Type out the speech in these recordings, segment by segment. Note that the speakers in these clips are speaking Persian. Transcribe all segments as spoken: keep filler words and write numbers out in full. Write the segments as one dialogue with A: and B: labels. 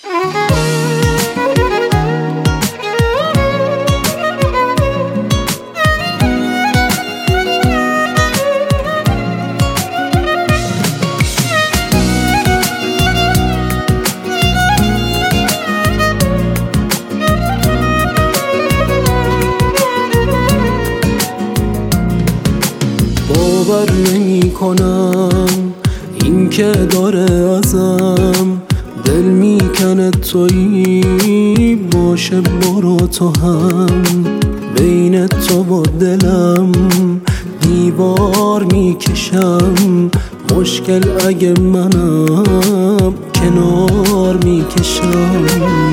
A: باور نمی کنم این که داره ازم دل میکنه، تویی باشه برو تو هم. بین تو و دلم دیوار میکشم، مشکل اگه منم کنار میکشم.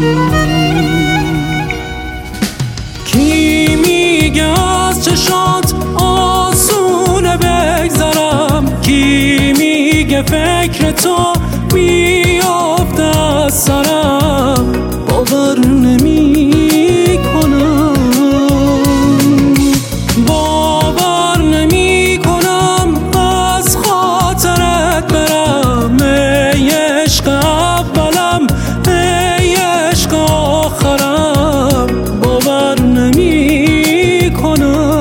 A: کی میگه از چشات آسونه بگذرم؟ کی میگه فکر تو میافته از سرم؟ باور نمی کنم، باور نمی کنم از خاطرت برم. ای عشق اولم، ای عشق آخرم، باور نمی کنم.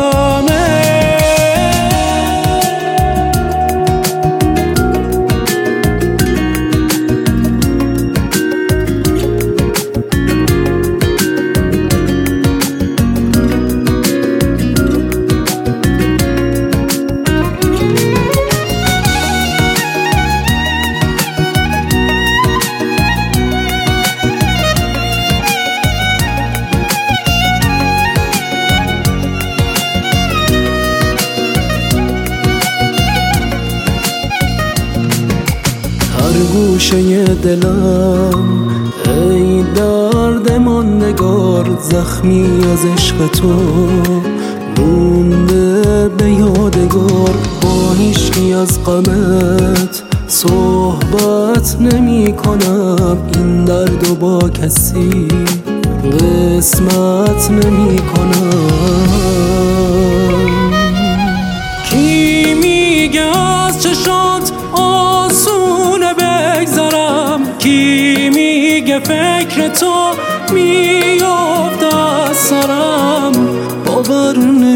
A: گوشه دلم ای درد ماندگار، زخمی از عشق تو مونده به یادگار. با هیچکی از غمت صحبت نمی کنم، این درد و با کسی قسمت نمی کنم. کی میگه از چشات آسونه بگذرم؟ کی میگه فکر تو میافته از سرم؟ باور